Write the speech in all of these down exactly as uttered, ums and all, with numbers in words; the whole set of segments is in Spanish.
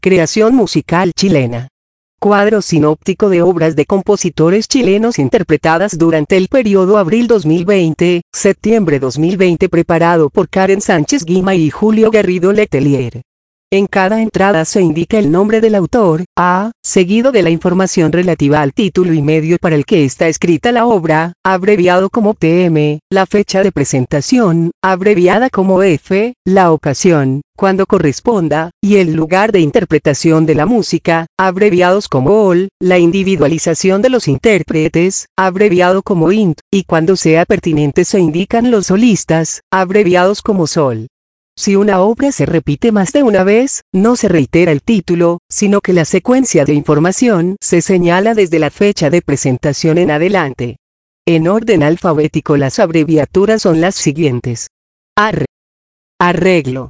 Creación musical chilena. Cuadro sinóptico de obras de compositores chilenos interpretadas durante el periodo abril dos mil veinte, septiembre dos mil veinte, preparado por Karen Sánchez Guima y Julio Garrido Letelier. En cada entrada se indica el nombre del autor, A, seguido de la información relativa al título y medio para el que está escrita la obra, abreviado como T M, la fecha de presentación, abreviada como F, la ocasión, cuando corresponda, y el lugar de interpretación de la música, abreviados como O L, la individualización de los intérpretes, abreviado como I N T, y cuando sea pertinente se indican los solistas, abreviados como S O L. Si una obra se repite más de una vez, no se reitera el título, sino que la secuencia de información se señala desde la fecha de presentación en adelante. En orden alfabético las abreviaturas son las siguientes. A R. Arreglo.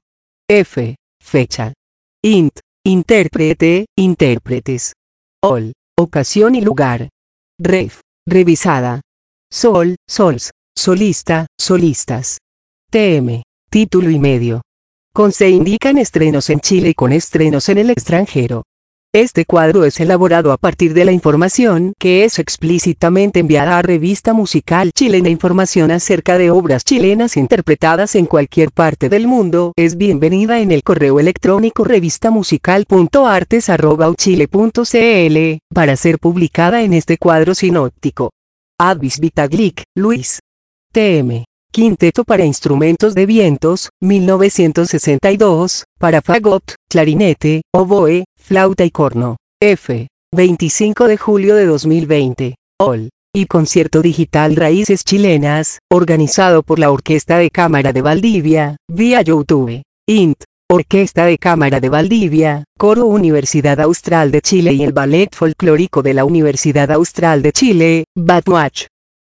F. Fecha. I N T. Intérprete, intérpretes. O L. Ocasión y lugar. Ref. Revisada. Sol, sols. Solista, solistas. T M. Título y medio. Con se indican estrenos en Chile y con estrenos en el extranjero. Este cuadro es elaborado a partir de la información que es explícitamente enviada a Revista Musical Chilena. Información acerca de obras chilenas interpretadas en cualquier parte del mundo es bienvenida en el correo electrónico revistamusical punto artes arroba uchile punto cl, para ser publicada en este cuadro sinóptico. Advis Vitaglic, Luis. T M. Quinteto para instrumentos de vientos, mil novecientos sesenta y dos, para fagot, clarinete, oboe, flauta y corno. F. veinticinco de julio de dos mil veinte. O L. Y concierto digital Raíces Chilenas, organizado por la Orquesta de Cámara de Valdivia, vía YouTube. I N T. Orquesta de Cámara de Valdivia, Coro Universidad Austral de Chile y el Ballet Folclórico de la Universidad Austral de Chile, Batwatch.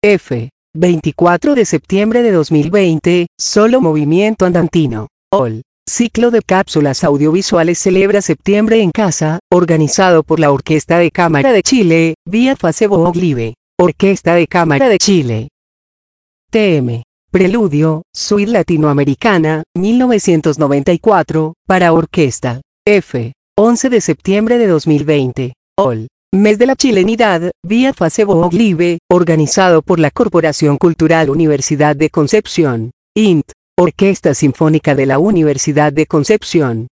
F. veinticuatro de septiembre de dos mil veinte, Solo Movimiento Andantino. O L. Ciclo de cápsulas audiovisuales Celebra Septiembre en Casa, organizado por la Orquesta de Cámara de Chile, vía Facebook Live. Orquesta de Cámara de Chile. T M. Preludio, Suite Latinoamericana, mil novecientos noventa y cuatro, para orquesta. F. once de septiembre de dos mil veinte. O L. Mes de la Chilenidad, vía Facebook Live, organizado por la Corporación Cultural Universidad de Concepción. I N T. Orquesta Sinfónica de la Universidad de Concepción.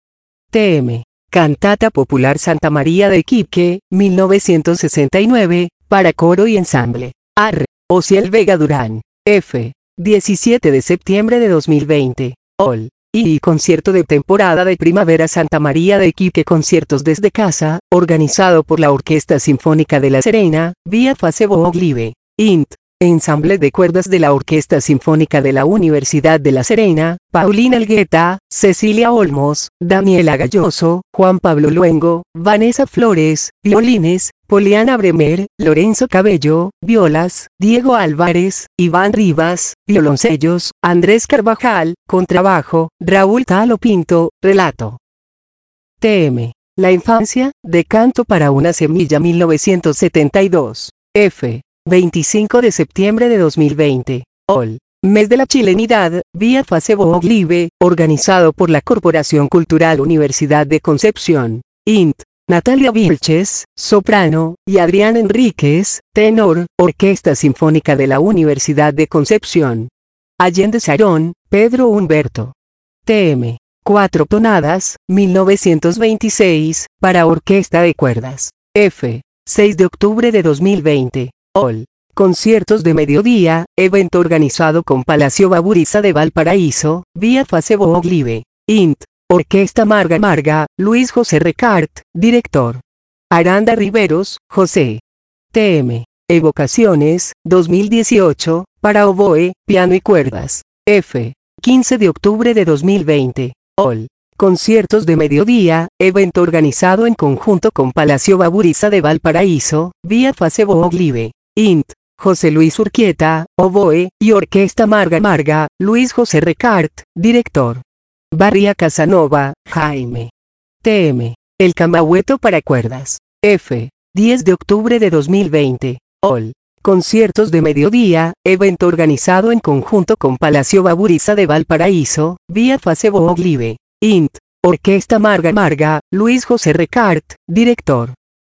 T M. Cantata Popular Santa María de Iquique, mil novecientos sesenta y nueve, para coro y ensamble. A R. Ociel Vega Durán. F. diecisiete de septiembre de dos mil veinte. O L. Y concierto de temporada de primavera Santa María de Iquique, conciertos desde casa, organizado por la Orquesta Sinfónica de La Serena, vía Facebook Live. I N T. Ensamble de cuerdas de la Orquesta Sinfónica de la Universidad de La Serena, Paulina Elgueta, Cecilia Olmos, Daniela Galloso, Juan Pablo Luengo, Vanessa Flores, violines, Poliana Bremer, Lorenzo Cabello, violas, Diego Álvarez, Iván Rivas, violoncellos, Andrés Carvajal, contrabajo, Raúl Talo Pinto, relato. T M. La infancia, de Canto para una semilla mil novecientos setenta y dos. F. veinticinco de septiembre de dos mil veinte. O L. Mes de la Chilenidad, vía Facebook Live, organizado por la Corporación Cultural Universidad de Concepción. I N T. Natalia Vilches, soprano, y Adrián Enríquez, tenor, Orquesta Sinfónica de la Universidad de Concepción. Allende Sarón, Pedro Humberto. T M. Cuatro tonadas, mil novecientos veintiséis, para orquesta de cuerdas. F. seis de octubre de dos mil veinte. O L. Conciertos de mediodía, evento organizado con Palacio Baburiza de Valparaíso, vía Facebook Live. I N T. Orquesta Marga Marga, Luis José Recart, director. Aranda Riveros, José. T M. Evocaciones, dos mil dieciocho, para oboe, piano y cuerdas. F. quince de octubre de dos mil veinte. O L. Conciertos de mediodía, evento organizado en conjunto con Palacio Baburiza de Valparaíso, vía Facebook Live. I N T. José Luis Urquieta, oboe, y Orquesta Marga Marga, Luis José Recart, director. Barría Casanova, Jaime. T M. El Camagüeto para cuerdas. F. diez de octubre de dos mil veinte. O L. Conciertos de mediodía, evento organizado en conjunto con Palacio Baburiza de Valparaíso, vía Facebook Live. I N T. Orquesta Marga Marga, Luis José Recart, director.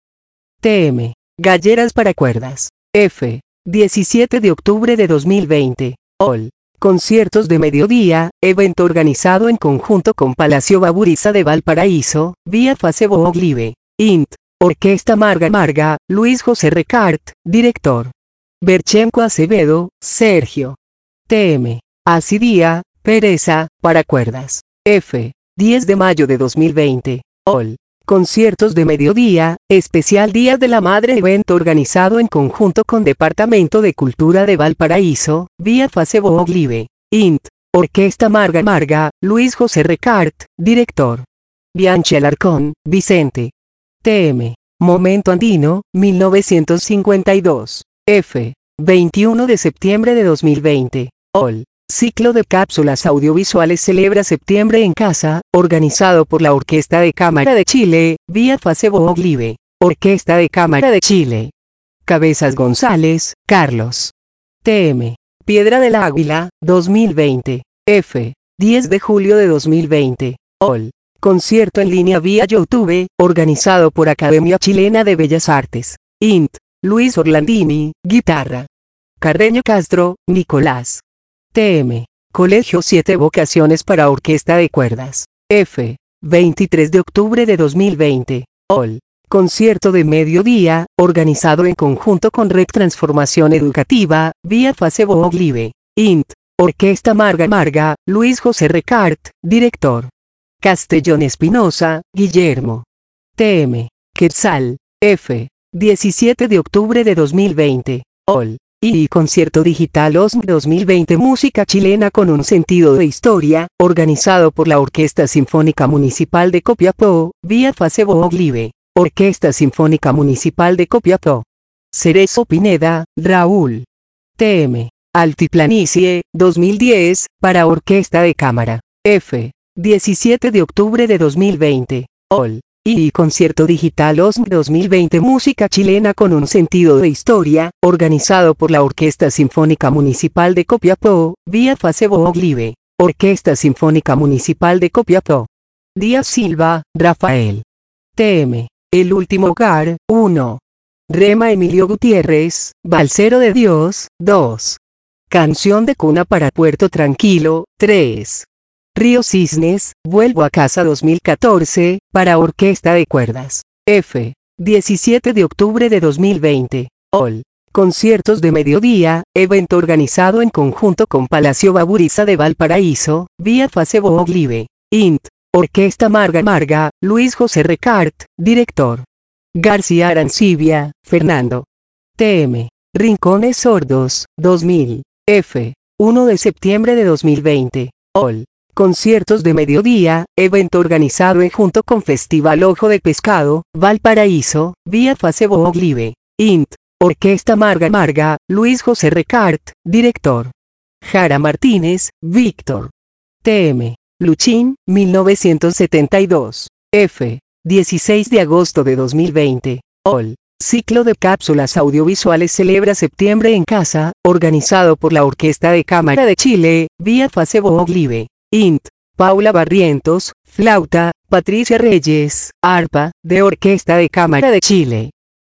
T M. Galleras para cuerdas. F. diecisiete de octubre de dos mil veinte. Ol. Conciertos de mediodía, evento organizado en conjunto con Palacio Baburiza de Valparaíso, vía Facebook Live. Int. Orquesta Marga Marga, Luis José Recart, director. Berchenko Acevedo, Sergio. T M. Acidía, Pereza, para cuerdas. F. diez de mayo de dos mil veinte. Ol. Conciertos de mediodía, especial Día de la Madre, evento organizado en conjunto con Departamento de Cultura de Valparaíso, vía Facebook Live. Int. Orquesta Marga Marga, Luis José Recart, director. Bianchi Alarcón, Vicente. T M. Momento Andino, mil novecientos cincuenta y dos. F. veintiuno de septiembre de dos mil veinte. Ol. Ciclo de cápsulas audiovisuales celebra septiembre en casa, organizado por la Orquesta de Cámara de Chile, vía Facebook Live. Orquesta de Cámara de Chile. Cabezas González, Carlos. T M. Piedra del Águila, dos mil veinte. F. diez de julio de dos mil veinte. Ol. Concierto en línea vía YouTube, organizado por Academia Chilena de Bellas Artes. Int. Luis Orlandini, guitarra. Carreño Castro, Nicolás. T M. Colegio siete Vocaciones para Orquesta de Cuerdas. F. veintitrés de octubre de dos mil veinte. Ol. Concierto de mediodía, organizado en conjunto con Red Transformación Educativa, vía Facebook Live. Int. Orquesta Marga Marga, Luis José Recart, director. Castellón Espinosa, Guillermo. T M. Quetzal. F. diecisiete de octubre de dos mil veinte. Ol. Y Concierto Digital O S M dos mil veinte, música chilena con un sentido de historia, organizado por la Orquesta Sinfónica Municipal de Copiapó, vía Facebook Live. Orquesta Sinfónica Municipal de Copiapó. Cerezo Pineda, Raúl. T M. Altiplanicie, dos mil diez, para Orquesta de Cámara. F. diecisiete de octubre de dos mil veinte. Ol. Y Concierto Digital O S M dos mil veinte, música chilena con un sentido de historia, organizado por la Orquesta Sinfónica Municipal de Copiapó, vía Facebook Live. Orquesta Sinfónica Municipal de Copiapó. Díaz Silva, Rafael. T M. El último hogar, uno. Rema Emilio Gutiérrez, Balsero de Dios, dos. Canción de cuna para Puerto Tranquilo, tres. Río Cisnes, Vuelvo a casa dos mil catorce, para Orquesta de Cuerdas. F. diecisiete de octubre de dos mil veinte. Ol. Conciertos de mediodía, evento organizado en conjunto con Palacio Baburiza de Valparaíso, vía Facebook Live. Int. Orquesta Marga Marga, Luis José Recart, director. García Arancibia, Fernando. T M. Rincones Sordos, dos mil. F. uno de septiembre de dos mil veinte. Ol. Conciertos de mediodía, evento organizado en junto con Festival Ojo de Pescado, Valparaíso, vía Facebook Live. Int. Orquesta Marga Marga, Luis José Recart, director. Jara Martínez, Víctor. T M. Luchín, mil novecientos setenta y dos. F. dieciséis de agosto de dos mil veinte. Ol. Ciclo de cápsulas audiovisuales celebra septiembre en casa, organizado por la Orquesta de Cámara de Chile, vía Facebook Live. Int. Paula Barrientos, flauta, Patricia Reyes, arpa, de Orquesta de Cámara de Chile.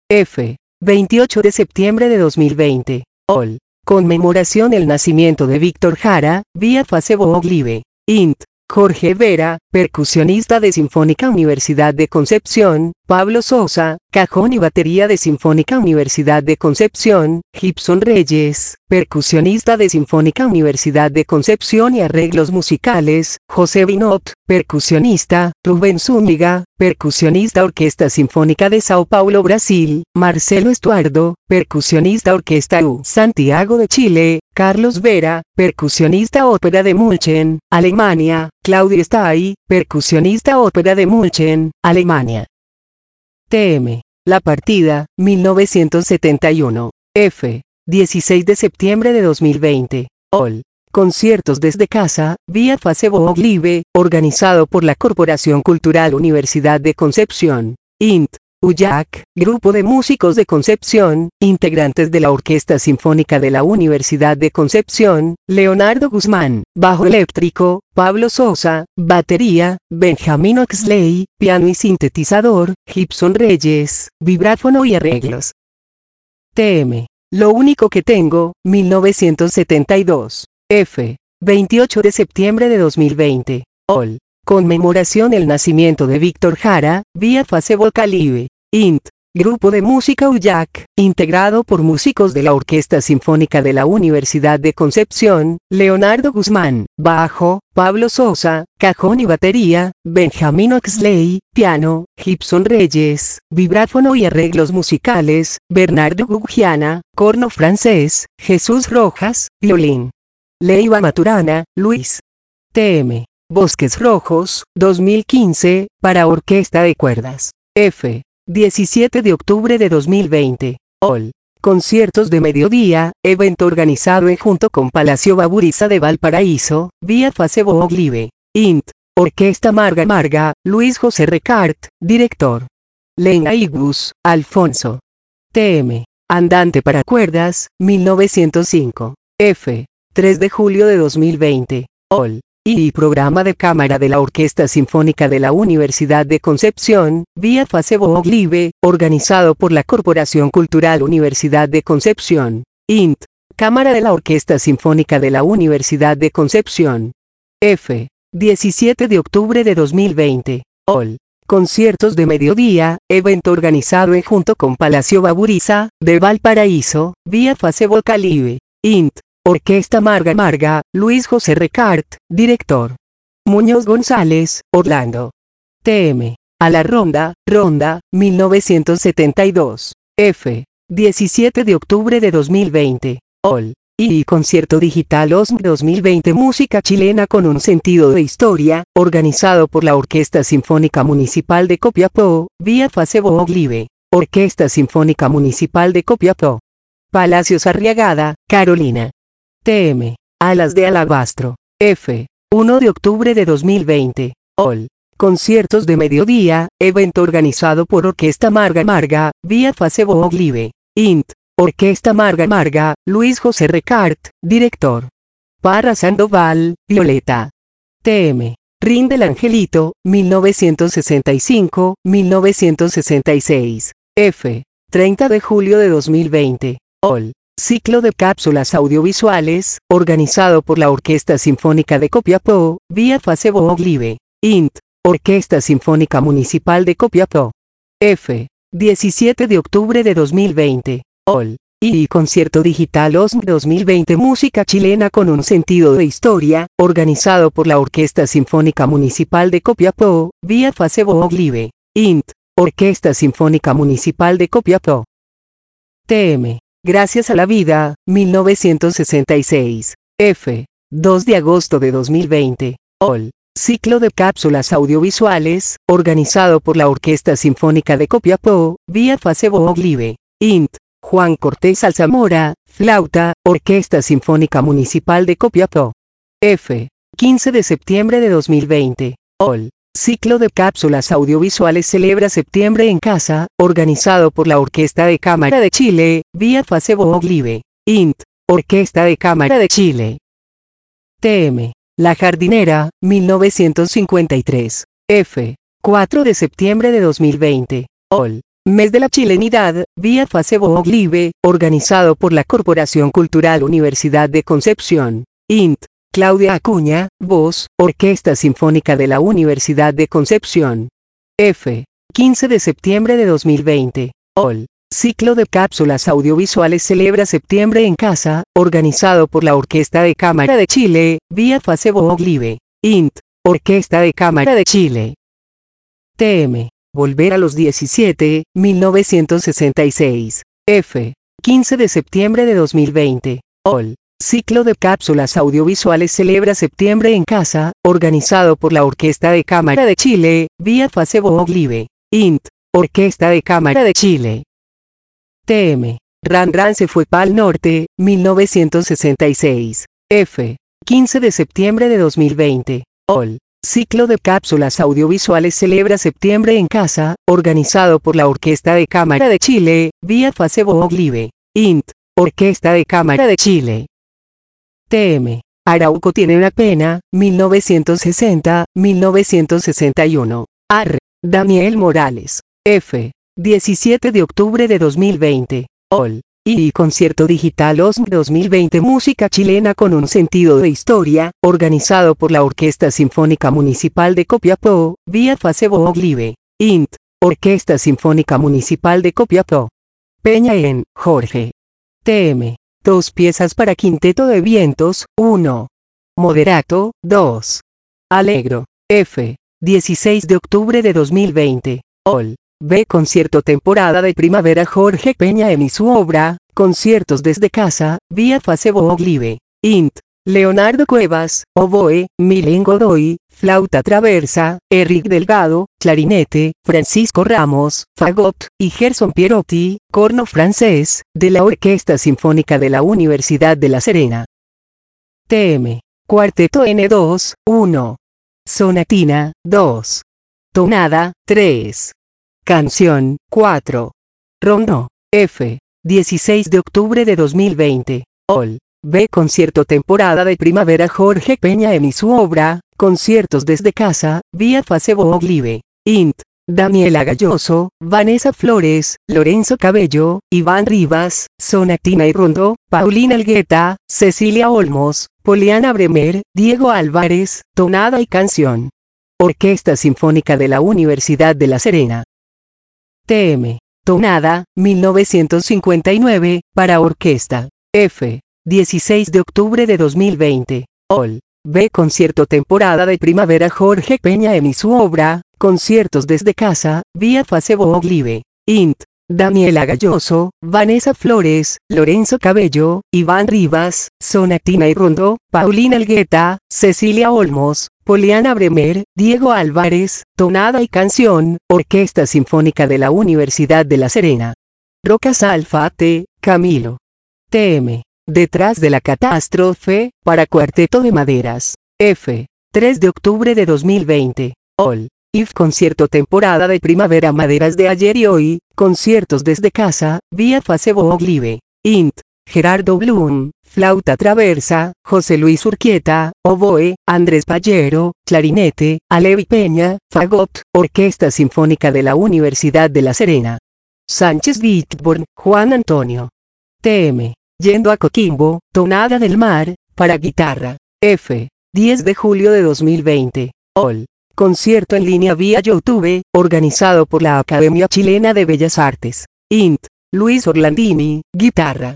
F. veintiocho de septiembre de dos mil veinte. Ol. Conmemoración el nacimiento de Víctor Jara, vía Facebook Live. Int. Jorge Vera, percusionista de Sinfónica Universidad de Concepción, Pablo Sosa, cajón y batería de Sinfónica Universidad de Concepción, Gibson Reyes, percusionista de Sinfónica Universidad de Concepción y arreglos musicales, José Binot, percusionista, Rubén Zúñiga, percusionista Orquesta Sinfónica de Sao Paulo, Brasil, Marcelo Estuardo, percusionista Orquesta U Santiago de Chile, Carlos Vera, percusionista Ópera de München, Alemania, Claudia Stay, percusionista Ópera de München, Alemania. T M. La Partida, mil novecientos setenta y uno. F. dieciséis de septiembre de dos mil veinte. Ol. Conciertos desde casa, vía Facebook Live, organizado por la Corporación Cultural Universidad de Concepción. Int. U J A C, Grupo de Músicos de Concepción, integrantes de la Orquesta Sinfónica de la Universidad de Concepción, Leonardo Guzmán, bajo eléctrico, Pablo Sosa, batería, Benjamín Oxley, piano y sintetizador, Gibson Reyes, vibráfono y arreglos. T M. Lo único que tengo, mil novecientos setenta y dos. F. veintiocho de septiembre de dos mil veinte. Ol. Conmemoración el nacimiento de Víctor Jara, vía Facebook Calibe. Int. Grupo de música U J A C, integrado por músicos de la Orquesta Sinfónica de la Universidad de Concepción, Leonardo Guzmán, bajo, Pablo Sosa, cajón y batería, Benjamín Oxley, piano, Gibson Reyes, vibráfono y arreglos musicales, Bernardo Gugiana, corno francés, Jesús Rojas, violín. Leiva Maturana, Luis. T M. Bosques Rojos, dos mil quince, para orquesta de cuerdas. F. diecisiete de octubre de dos mil veinte. Ol. Conciertos de mediodía, evento organizado en junto con Palacio Baburiza de Valparaíso, vía Facebook Live. Int. Orquesta Marga Marga, Luis José Recart, director. Lena Igus, Alfonso. T M. Andante para cuerdas, mil novecientos cinco. F. tres de julio de dos mil veinte. Ol. Y programa de cámara de la Orquesta Sinfónica de la Universidad de Concepción, vía Facebook Live, organizado por la Corporación Cultural Universidad de Concepción. Int. Cámara de la Orquesta Sinfónica de la Universidad de Concepción. F. diecisiete de octubre de dos mil veinte. Ol. Conciertos de mediodía, evento organizado en junto con Palacio Baburiza, de Valparaíso, vía Facebook Live. Int. Orquesta Marga Marga, Luis José Recart, director. Muñoz González, Orlando. T M. A la Ronda, Ronda, mil novecientos setenta y dos. F. diecisiete de octubre de dos mil veinte. Ol. Y concierto digital O S M dos mil veinte música chilena con un sentido de historia, organizado por la Orquesta Sinfónica Municipal de Copiapó, vía Facebook Live. Orquesta Sinfónica Municipal de Copiapó. Palacios Arriagada, Carolina. T M. Alas de Alabastro. F. uno de octubre de dos mil veinte. Ol. Conciertos de mediodía, evento organizado por Orquesta Marga Marga, vía Facebook Live. Int. Orquesta Marga Marga, Luis José Recart, director. Parra Sandoval, Violeta. T M. Rinde el Angelito, mil novecientos sesenta y cinco a mil novecientos sesenta y seis. F. treinta de julio de dos mil veinte. Ol. Ciclo de cápsulas audiovisuales, organizado por la Orquesta Sinfónica de Copiapó, vía Facebook Live. Int. Orquesta Sinfónica Municipal de Copiapó. F. diecisiete de octubre de dos mil veinte. Ol. Y concierto digital O S M dos mil veinte música chilena con un sentido de historia, organizado por la Orquesta Sinfónica Municipal de Copiapó, vía Facebook Live. Int. Orquesta Sinfónica Municipal de Copiapó. T M. Gracias a la vida, mil novecientos sesenta y seis. F. dos de agosto de dos mil veinte. Ol. Ciclo de cápsulas audiovisuales, organizado por la Orquesta Sinfónica de Copiapó, vía Facebook Live. Int. Juan Cortés Alzamora, flauta, Orquesta Sinfónica Municipal de Copiapó. F. quince de septiembre de dos mil veinte. Ol. Ciclo de cápsulas audiovisuales celebra septiembre en casa, organizado por la Orquesta de Cámara de Chile, vía Facebook Live. Int. Orquesta de Cámara de Chile. T M. La Jardinera, mil novecientos cincuenta y tres. F. cuatro de septiembre de dos mil veinte. Ol. Mes de la Chilenidad, vía Facebook Live, organizado por la Corporación Cultural Universidad de Concepción. Int. Claudia Acuña, voz, Orquesta Sinfónica de la Universidad de Concepción. F. quince de septiembre de dos mil veinte. Ol. Ciclo de cápsulas audiovisuales celebra septiembre en casa, organizado por la Orquesta de Cámara de Chile, vía Facebook Live. Int. Orquesta de Cámara de Chile. T M. Volver a los diecisiete, mil novecientos sesenta y seis. F. quince de septiembre de dos mil veinte. Ol. Ciclo de cápsulas audiovisuales celebra septiembre en casa, organizado por la Orquesta de Cámara de Chile, vía Facebook Live. Int. Orquesta de Cámara de Chile. T M. Ran Ran se fue pa'l norte, mil novecientos sesenta y seis. F. quince de septiembre de dos mil veinte. Ol. Ciclo de cápsulas audiovisuales celebra septiembre en casa, organizado por la Orquesta de Cámara de Chile, vía Facebook Live. Int. Orquesta de Cámara de Chile. T M. Arauco tiene una pena, mil novecientos sesenta a mil novecientos sesenta y uno. Ar. Daniel Morales. F. diecisiete de octubre de dos mil veinte. Ol. Y Concierto Digital O S M dos mil veinte Música chilena con un sentido de historia, organizado por la Orquesta Sinfónica Municipal de Copiapó, vía Facebook Live. Int. Orquesta Sinfónica Municipal de Copiapó. Peña en, Jorge. T M. Dos piezas para quinteto de vientos, uno. Moderato, dos. Allegro. F. dieciséis de octubre de dos mil veinte. Ol. B. Concierto temporada de primavera Jorge Peña en y su obra, Conciertos desde casa, vía Facebook Live. Int. Leonardo Cuevas, oboe, Milen Godoy, flauta traversa, Eric Delgado, clarinete, Francisco Ramos, fagot, y Gerson Pierotti, corno francés, de la Orquesta Sinfónica de la Universidad de La Serena. T M. Cuarteto N dos, uno. Sonatina, dos. Tonada, tres. Canción, cuatro. Rondo, F. dieciséis de octubre de dos mil veinte. Ol. B. Concierto temporada de primavera Jorge Peña en y su obra, Conciertos desde casa, vía Facebook Live. Int. Daniela Galloso, Vanessa Flores, Lorenzo Cabello, Iván Rivas, Sonatina y Rondo, Paulina Algueta, Cecilia Olmos, Poliana Bremer, Diego Álvarez, Tonada y canción. Orquesta Sinfónica de la Universidad de La Serena. T M. Tonada, mil novecientos cincuenta y nueve, para orquesta. F. dieciséis de octubre de dos mil veinte. Ol. B. Concierto temporada de primavera Jorge Peña en y su obra, Conciertos desde casa, vía Facebook Live. Int. Daniela Galloso, Vanessa Flores, Lorenzo Cabello, Iván Rivas, Sonatina y Rondo, Paulina Algueta, Cecilia Olmos, Poliana Bremer, Diego Álvarez, Tonada y canción, Orquesta Sinfónica de la Universidad de La Serena. Rocas Alfa T. Camilo. T M. Detrás de la catástrofe, para cuarteto de maderas. F. tres de octubre de dos mil veinte. Ol. I F Concierto temporada de primavera Maderas de ayer y hoy, Conciertos desde casa, vía Facebook Live. Int. Gerardo Blum, flauta traversa, José Luis Urquieta, oboe, Andrés Pallero, clarinete, Alevi Peña, fagot, Orquesta Sinfónica de la Universidad de La Serena. Sánchez Whitburn, Juan Antonio. T M. Yendo a Coquimbo, Tonada del Mar, para guitarra. F. diez de julio de dos mil veinte. Ol. Concierto en línea vía YouTube, organizado por la Academia Chilena de Bellas Artes. Int. Luis Orlandini, guitarra.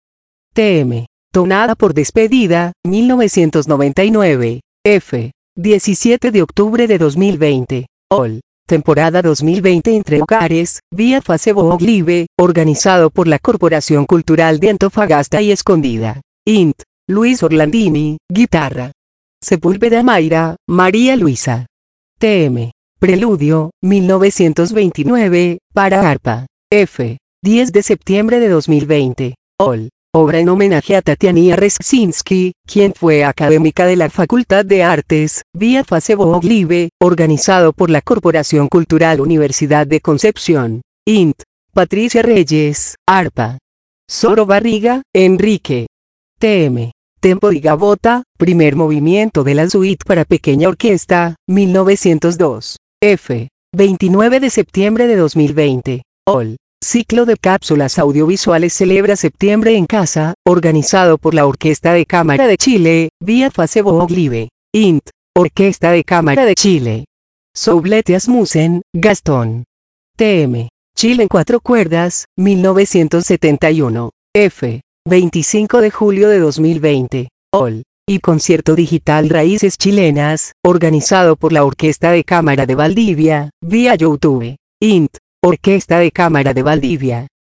T M. Tonada por despedida, mil novecientos noventa y nueve. F. diecisiete de octubre de dos mil veinte. Ol. Temporada dos mil veinte entre hogares, vía Facebook Live, organizado por la Corporación Cultural de Antofagasta y Escondida. Int. Luis Orlandini, guitarra. Sepúlveda Mayra, María Luisa. T M. Preludio, mil novecientos veintinueve, para arpa. F. diez de septiembre de dos mil veinte. Ol. Obra en homenaje a Tatiana Reschinski, quien fue académica de la Facultad de Artes, vía Facebook Live, organizado por la Corporación Cultural Universidad de Concepción. Int. Patricia Reyes, arpa. Soro Barriga, Enrique. T M. Tempo di Gavota, primer movimiento de la suite para pequeña orquesta, mil novecientos dos. F. veintinueve de septiembre de dos mil veinte. Ol. Ciclo de cápsulas audiovisuales celebra septiembre en casa, organizado por la Orquesta de Cámara de Chile, vía Facebook Live. Int. Orquesta de Cámara de Chile. Soublette Asmussen, Gastón. T M. Chile en cuatro cuerdas, mil novecientos setenta y uno. F. veinticinco de julio de dos mil veinte. Ol. Y Concierto Digital Raíces Chilenas, organizado por la Orquesta de Cámara de Valdivia, vía YouTube. Int. Orquesta de Cámara de Valdivia.